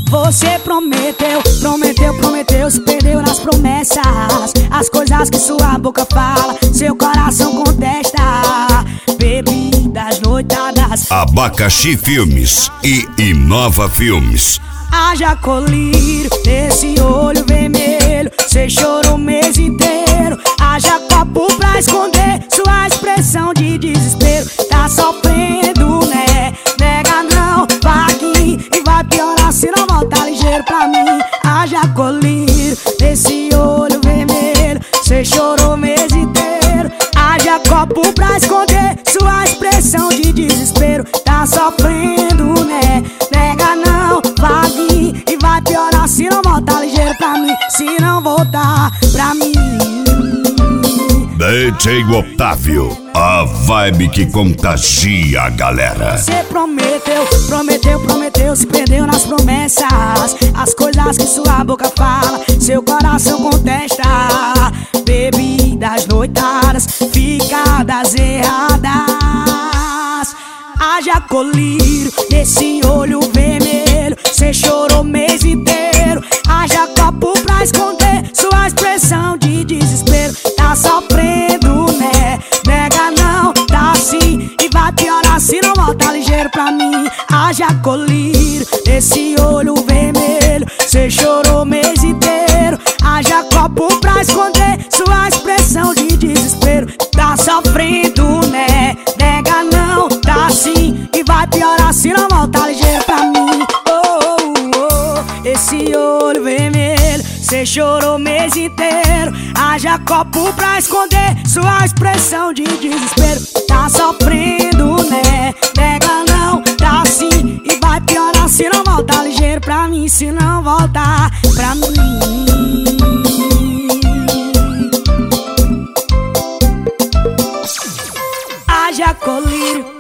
Você prometeu, se perdeu nas promessas. As coisas que sua boca fala, seu coração contesta. Bebidas, noitadas, Abacaxi Filmes e Inova Filmes. haja colírio nesse olho vermelho. Cê chorou o mês inteiro. Haja copo pra esconder sua expressão de desespero. Tá sofrendo, né? Nega não, vaguinho, e vai piorar se não voltar ligeiro pra mim. Haja colírio nesse olho vermelho. Cê chorou o mês inteiro. Haja copo pra esconder sua expressão de desespero. Tá sofrendo, né? Nega não, vaguinho, e vai piorar se não voltar ligeiro pra mim. Se não voltar pra mim. DJ Otávio, a vibe que contagia a galera. Você prometeu, se perdeu nas promessas. As coisas que sua boca fala, seu coração contesta. Bebidas, noitadas, ficadas erradas. Haja colírio nesse olho vermelho. Cê chorou o mês inteiro. Haja copo pra esconder sua expressão de desespero. Tá sofrendo, né? Nega não, tá sim, e vai piorar se não voltar ligeiro pra mim. Haja colírio nesse olho vermelho. Cê chorou o mês inteiro. Haja copo pra esconder sua expressão de desespero. Tá sofrendo, né? Nega não, tá sim, e vai piorar se não voltar ligeiro pra mim. Esse olho vermelho, cê chorou o mês inteiro. Haja copo pra esconder sua expressão de desespero. Tá sofrendo, né? Nega não, tá sim, e vai piorar se não voltar ligeiro pra mim. Se não voltar pra mim. Haja colírio